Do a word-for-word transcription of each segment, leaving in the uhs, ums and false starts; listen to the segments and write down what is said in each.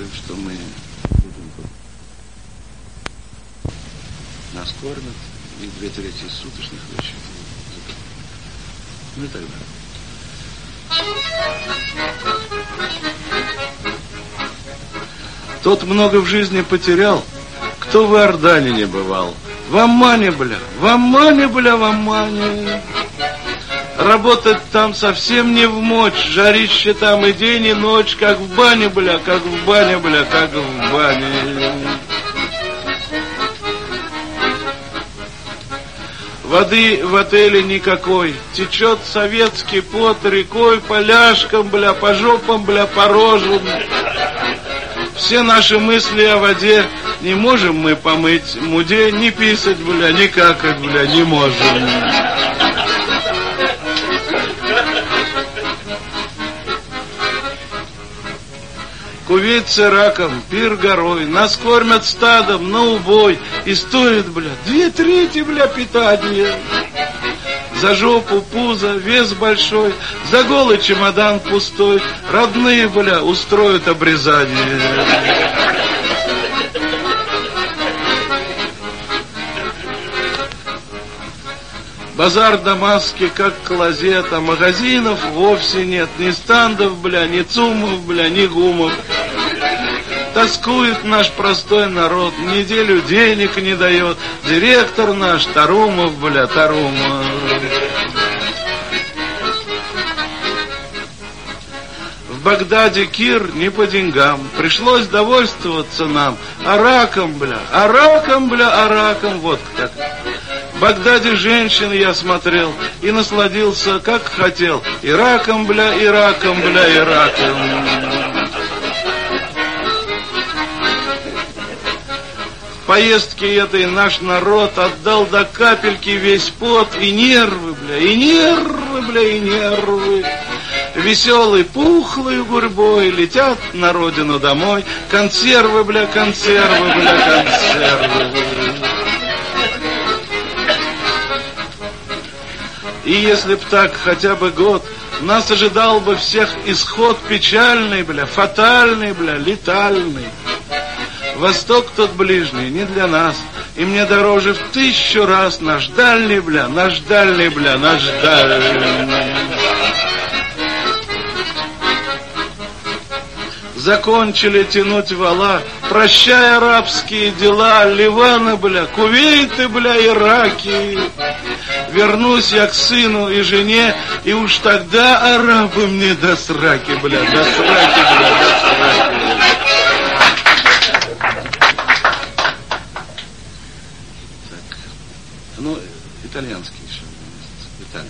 что мы будем тут. Нас кормят, и две трети суточных вещей. Ну и так далее. Тот много в жизни потерял, кто в Иордане не бывал. В Аммане, бля, в Аммане, бля, в Аммане. Работать там совсем не вмочь, жарище там и день, и ночь, как в бане, бля, как в бане, бля, как в бане. Воды в отеле никакой, течет советский пот рекой, по ляжкам, бля, по жопам, бля, по рожам. Все наши мысли о воде, не можем мы помыть муде, не писать, бля, не какать, бля, не можем. Кувейцы раком, пир горой, нас кормят стадом на убой, и стоит, бля, две трети, бля, питания. За жопу, пузо, вес большой, за голый чемодан пустой, родные, бля, устроят обрезание. Базар Дамасский, как клозет, а магазинов вовсе нет, ни стандов, бля, ни цумов, бля, ни гумов. Тоскует наш простой народ, неделю денег не дает, директор наш Тарумов, бля, Тарумов. В Багдаде кир не по деньгам, пришлось довольствоваться нам араком, бля, араком, бля, араком, вот как. В Багдаде женщин я смотрел и насладился, как хотел, и раком, бля, и раком, бля, и раком. В поездке этой наш народ отдал до капельки весь пот и нервы, бля, и нервы, бля, и нервы. Веселый, пухлой гурьбой летят на родину домой консервы, бля, консервы, бля, консервы. И если б так хотя бы год, нас ожидал бы всех исход печальный, бля, фатальный, бля, летальный. Восток тот ближний не для нас, и мне дороже в тысячу раз наш дальний, бля, наш дальний, бля, наш дальний. Закончили тянуть вала, прощая арабские дела, Ливаны, бля, Кувейты, бля, Ираки. Вернусь я к сыну и жене, и уж тогда арабы мне до сраки, бля, до сраки, бля, до сраки. Так, ну, итальянский еще, Италия.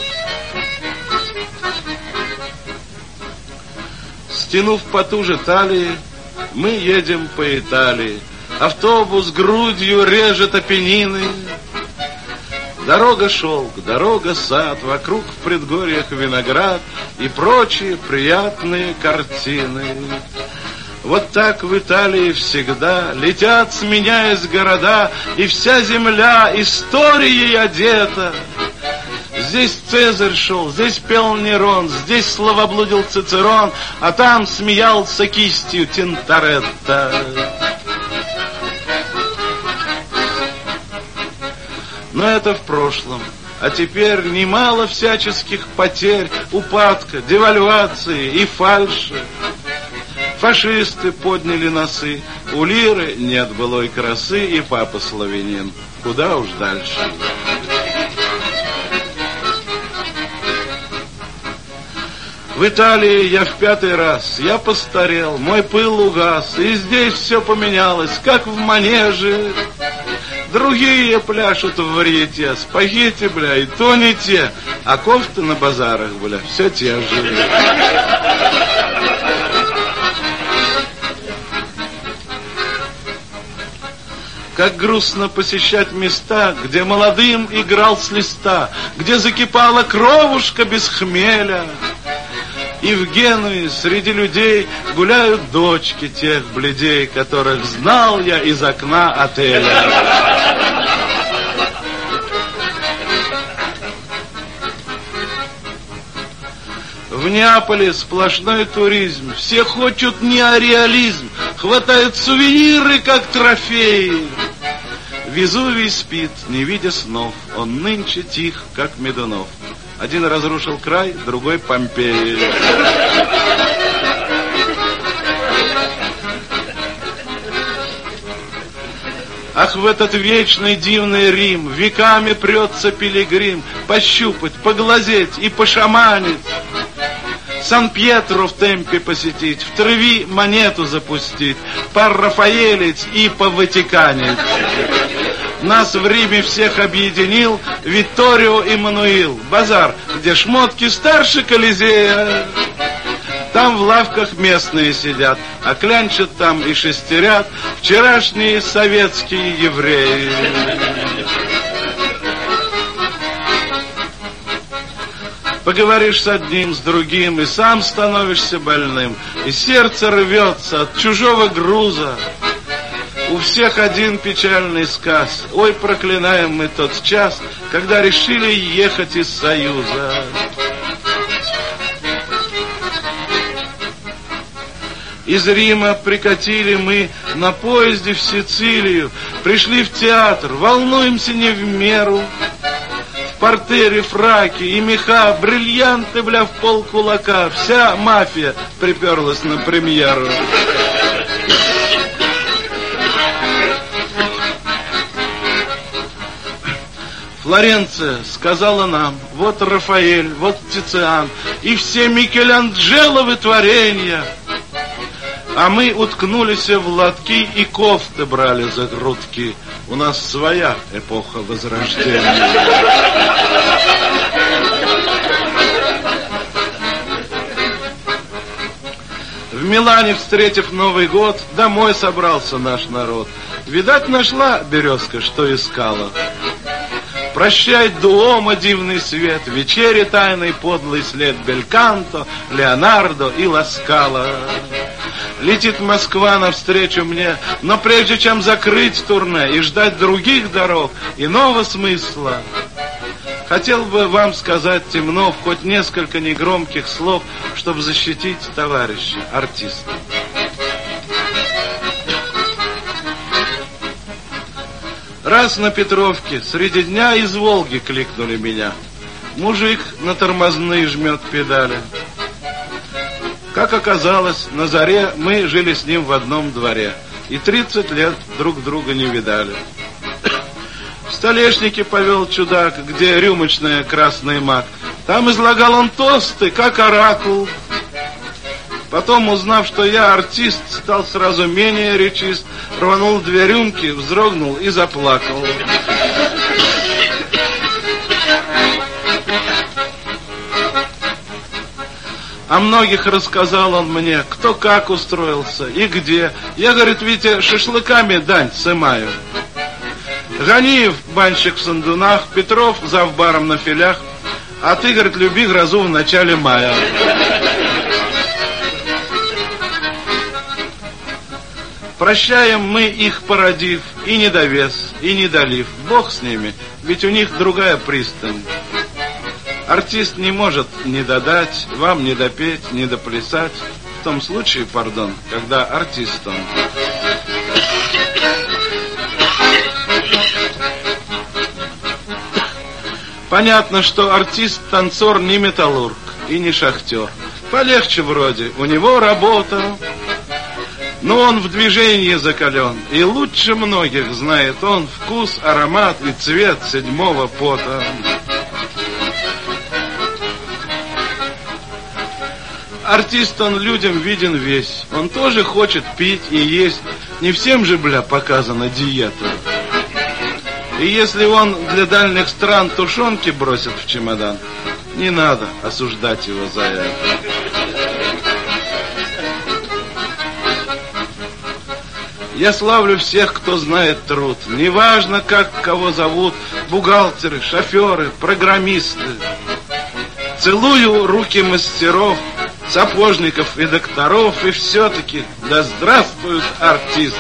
Стянув потуже талии, мы едем по Италии. Автобус грудью режет Апеннины. Дорога шелк, дорога сад, вокруг в предгорьях виноград и прочие приятные картины. Вот так в Италии всегда летят, сменяясь города, и вся земля историей одета. Здесь Цезарь шел, здесь пел Нерон, здесь словоблудил Цицерон, а там смеялся кистью Тинторетто. Но это в прошлом, а теперь немало всяческих потерь, упадка, девальвации и фальши. Фашисты подняли носы, у лиры нет былой красы, и папа славянин. Куда уж дальше? В Италии я в пятый раз, я постарел, мой пыл угас, и здесь все поменялось, как в манеже. Другие пляшут в варьете, спагетти, бля, и то не те, а кофты на базарах, бля, все те же. Как грустно посещать места, где молодым играл с листа, где закипала кровушка без хмеля. И в Генуе среди людей гуляют дочки тех бледей, которых знал я из окна отеля. В Неаполе сплошной туризм, все хотят неореализм, хватают сувениры, как трофеи. Везувий спит, не видя снов, он нынче тих, как Медунов. Один разрушил край, другой Помпеи. Ах, в этот вечный дивный Рим веками прется пилигрим пощупать, поглазеть и пошаманить. Сан-Пьетро в темпе посетить, в Треви монету запустить, порафаэлить и поватиканить. Нас в Риме всех объединил Витторио Эммануил, базар, где шмотки старше Колизея. Там в лавках местные сидят, а клянчат там и шестерят вчерашние советские евреи. Поговоришь с одним, с другим, и сам становишься больным, и сердце рвется от чужого груза. У всех один печальный сказ. Ой, проклинаем мы тот час, когда решили ехать из Союза. Из Рима прикатили мы на поезде в Сицилию, пришли в театр, волнуемся не в меру. В портере фраки и меха, бриллианты, бля, в полкулака. Вся мафия приперлась на премьеру. Флоренция сказала нам: вот Рафаэль, вот Тициан и все Микеланджеловы творения. А мы уткнулись в лотки и кофты брали за грудки. У нас своя эпоха возрождения. В Милане, встретив Новый год, домой собрался наш народ. Видать, нашла березка, что искала. Прощай, Дуомо, дивный свет, вечере тайный подлый след, Бельканто, Леонардо и Ласкала. Летит Москва навстречу мне, но прежде чем закрыть турне и ждать других дорог, иного смысла, хотел бы вам сказать, Темнов, хоть несколько негромких слов, чтобы защитить товарища, артиста. Раз на Петровке среди дня из Волги кликнули меня. Мужик на тормозные жмет педали. Как оказалось, на заре мы жили с ним в одном дворе и тридцать лет друг друга не видали. В Столешнике повел чудак, где рюмочная красный мак. Там излагал он тосты, как оракул. Потом, узнав, что я артист, стал сразу менее речист, рванул две рюмки, вздрогнул и заплакал. О многих рассказал он мне, кто как устроился и где. Я, говорит, Витя, шашлыками дань сымаю. Ганиев, банщик в Сандунах, Петров, завбаром на филях, а ты, говорит, люби грозу в начале мая. Прощаем мы их, породив, и недовес, и недолив. Бог с ними, ведь у них другая пристань. Артист не может не додать, вам не допеть, не доплясать. В том случае, пардон, когда артист он. Понятно, что артист-танцор не металлург и не шахтер. Полегче вроде, у него работа. Но он в движении закален, и лучше многих знает он вкус, аромат и цвет седьмого пота. Артист, он людям виден весь, он тоже хочет пить и есть, не всем же, бля, показана диета. И если он для дальних стран тушенки бросит в чемодан, не надо осуждать его за это. Я славлю всех, кто знает труд. Неважно, как кого зовут, бухгалтеры, шоферы, программисты. Целую руки мастеров, сапожников и докторов, и все-таки да здравствуют артисты.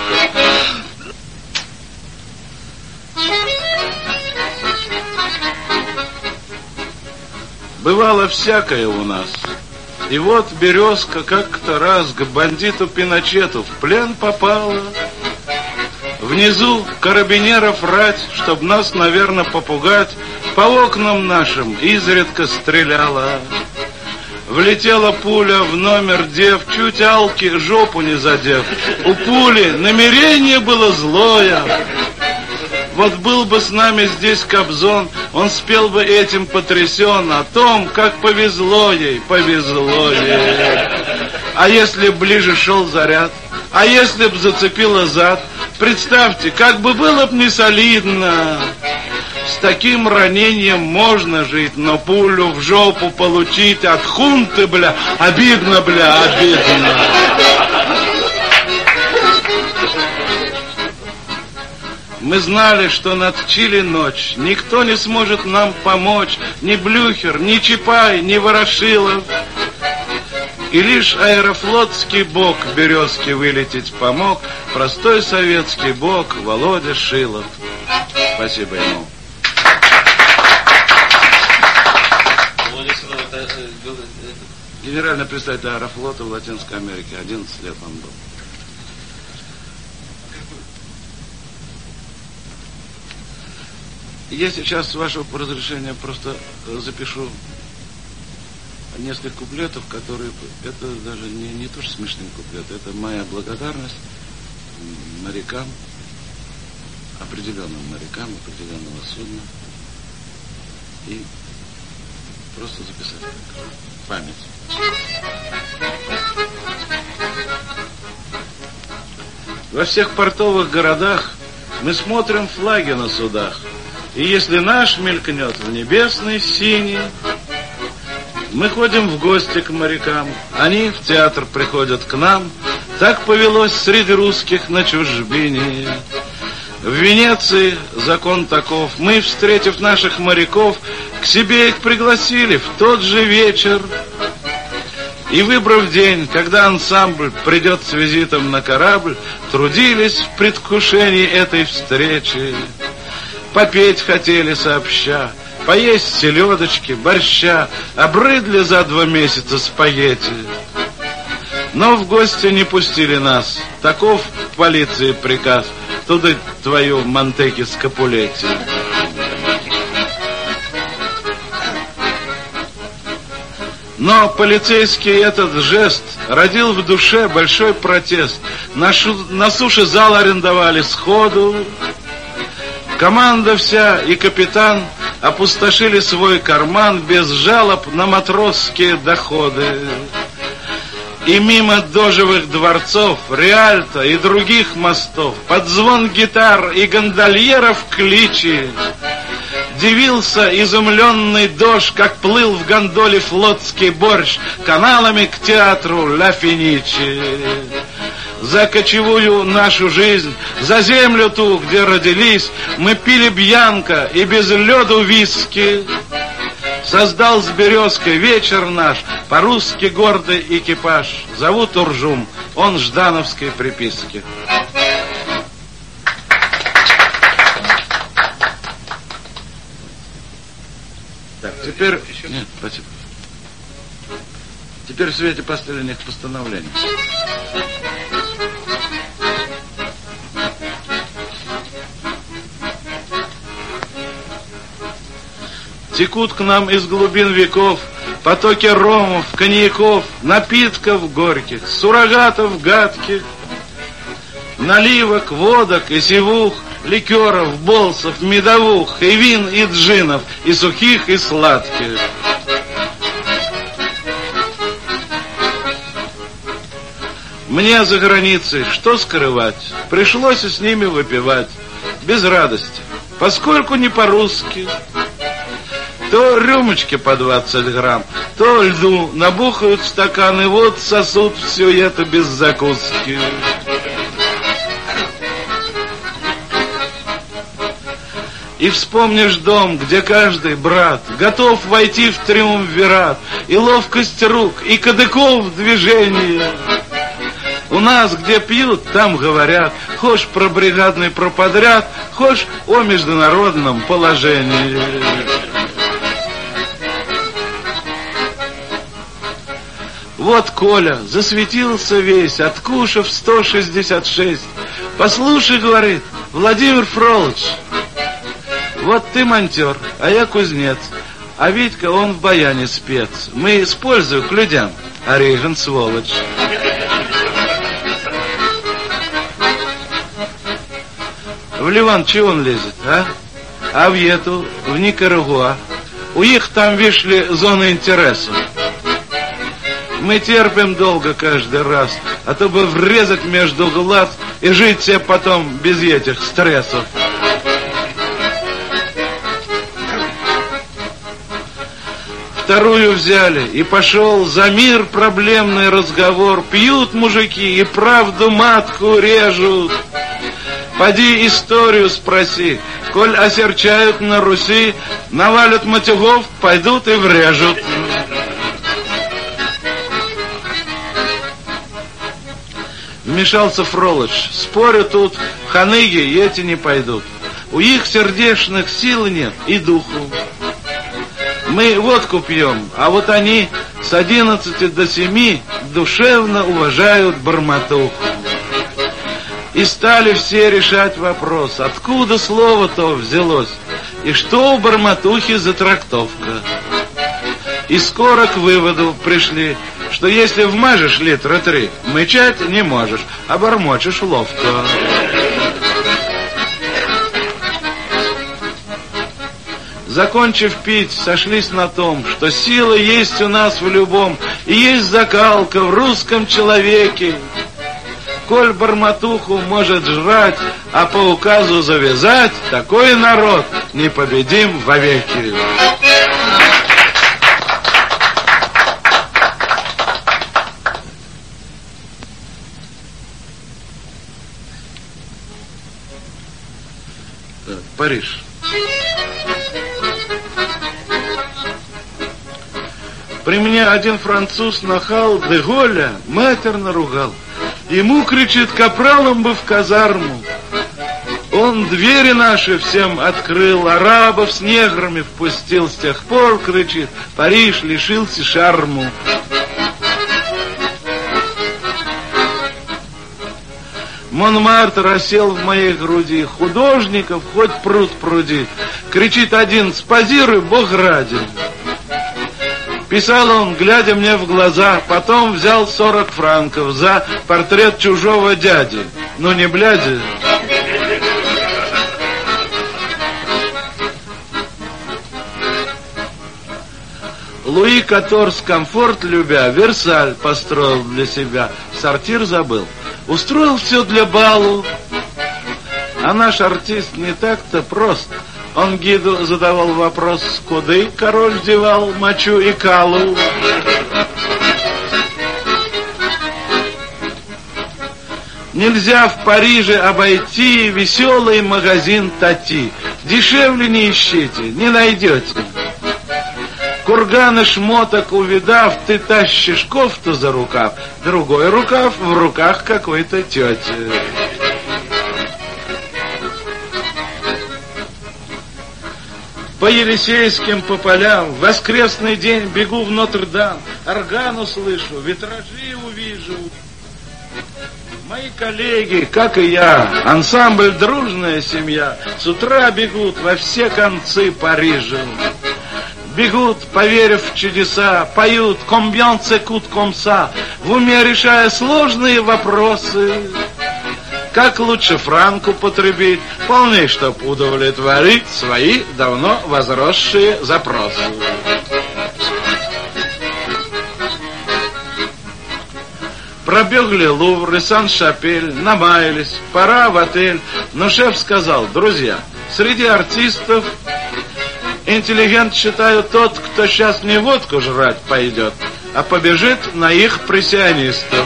Бывало всякое у нас. И вот Березка как-то раз к бандиту Пиночету в плен попала. Внизу карабинеров рать, чтоб нас, наверное, попугать, по окнам нашим изредка стреляла. Влетела пуля в номер дев, чуть Алки жопу не задев. У пули намерение было злое. Вот был бы с нами здесь Кобзон, он спел бы этим потрясен о том, как повезло ей, повезло ей. А если б ближе шел заряд, а если б зацепило зад, представьте, как бы было б не солидно. С таким ранением можно жить, но пулю в жопу получить от хунты, бля, обидно, бля, обидно. Мы знали, что над Чили ночь, никто не сможет нам помочь, ни Блюхер, ни Чапай, ни Ворошилов. И лишь аэрофлотский бог Березки вылететь помог, простой советский бог Володя Шилов. Спасибо ему. Генеральный представитель аэрофлота в Латинской Америке, одиннадцать лет он был. Я сейчас, с вашего разрешения, просто запишу несколько куплетов, которые, это даже не, не то, что смешные куплеты, это моя благодарность морякам, определенным морякам, определенного судна, и просто записать память. Во всех портовых городах мы смотрим флаги на судах, и если наш мелькнет в небесной синей, мы ходим в гости к морякам, они в театр приходят к нам. Так повелось среди русских на чужбине. В Венеции закон таков: мы, встретив наших моряков, к себе их пригласили в тот же вечер. И, выбрав день, когда ансамбль придет с визитом на корабль, трудились в предвкушении этой встречи. Попеть хотели сообща, поесть селедочки, борща, обрыдли за два месяца спагетти. Но в гости не пустили нас, таков полиции приказ, туда твою Монтеки с Капулетти. Но полицейский этот жест родил в душе большой протест. На, шу... на суше зал арендовали сходу. Команда вся и капитан опустошили свой карман без жалоб на матросские доходы. И мимо дожевых дворцов, Риальто и других мостов, под звон гитар и гондольеров кличи, дивился изумленный дож, как плыл в гондоле флотский борщ каналами к театру Ля Финичи. За кочевую нашу жизнь, за землю ту, где родились, мы пили бьянко и без лёду виски. Создал с Березкой вечер наш по-русски гордый экипаж. Зовут Уржум, он ждановской приписки. Так, теперь... Нет, спасибо. Теперь в свете последних постановлений. Текут к нам из глубин веков потоки ромов, коньяков, напитков горьких, суррогатов гадких, наливок, водок и сивух, ликеров, болсов, медовух, и вин, и джинов, и сухих, и сладких. Мне за границей что скрывать? Пришлось с ними выпивать без радости, поскольку не по-русски. То рюмочки по двадцать грамм, то льду набухают стаканы, вот сосут все это без закуски. И вспомнишь дом, где каждый брат готов войти в триумвират, и ловкость рук, и кадыков в движении. У нас, где пьют, там говорят, хошь про бригадный проподряд, хошь о международном положении. Вот Коля засветился весь, откушав сто шестьдесят шесть. Послушай, говорит, Владимир Фролыч, вот ты монтер, а я кузнец, а Витька он в баяне спец. Мы используем к людям, а Рейган сволочь. В Ливан чего он лезет, а? А в эту, в Никарагуа. У них там, видишь ли, зона интереса. Мы терпим долго каждый раз, а то бы врезать между глаз и жить себе потом без этих стрессов. Вторую взяли, и пошел за мир проблемный разговор. Пьют мужики и правду матку режут. Поди историю спроси, коль осерчают на Руси, навалят матюгов, пойдут и врежут. Вмешался Фролыч. Спорю, тут ханыги эти не пойдут. У их сердечных сил нет и духу. Мы водку пьем, а вот они с одиннадцати до семи душевно уважают бормотуху. И стали все решать вопрос, откуда слово-то взялось, и что у бормотухи за трактовка. И скоро к выводу пришли, что если вмажешь литра три, мычать не можешь, а бормочешь ловко. Закончив пить, сошлись на том, что сила есть у нас в любом, и есть закалка в русском человеке. Коль бормотуху может жрать, а по указу завязать, такой народ непобедим вовеки. Париж. При мне один француз нахал де Голля матерно ругал. Ему, кричит, капралом бы в казарму. Он двери наши всем открыл, арабов с неграми впустил. С тех пор, кричит, Париж лишился шарму. Монмартр осел в моей груди, художников хоть пруд пруди. Кричит один, спозируй, Бог ради. Писал он, глядя мне в глаза, потом взял сорок франков за портрет чужого дяди. Ну не бляди. Луи Каторс, комфорт любя, Версаль построил для себя, сортир забыл. Устроил все для балу. А наш артист не так-то прост. Он гиду задавал вопрос, куда король девал мочу и калу. Нельзя в Париже обойти веселый магазин Тати. Дешевле не ищите, не найдете. Курганы шмоток увидав, ты тащишь кофту за рукав, другой рукав в руках какой-то тети. По Елисейским, по полям, в воскресный день бегу в Нотр-Дам, орган услышу, витражи увижу. Мои коллеги, как и я, ансамбль «Дружная семья», с утра бегут во все концы Парижа. Бегут, поверив в чудеса, поют «Combien ça coûte comme ça», в уме решая сложные вопросы. Как лучше франк употребить, полный, чтоб удовлетворить свои давно возросшие запросы. Пробегли Лувр и Сан-Шапель, намаялись, пора в отель. Но шеф сказал, друзья, среди артистов интеллигент считают тот, кто сейчас не водку жрать пойдет, а побежит на их прессионистов.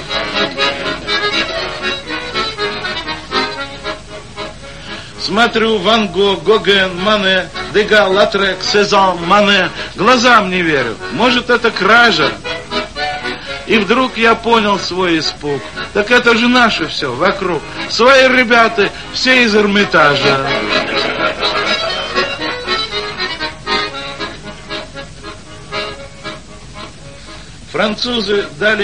Смотрю, Ван Гог, Гоген, Мане, Дега, Латрек, Сезанн, Мане. Глазам не верю. Может, это кража? И вдруг я понял свой испуг. Так это же наше все вокруг. Свои ребята, все из Эрмитажа. Французы дали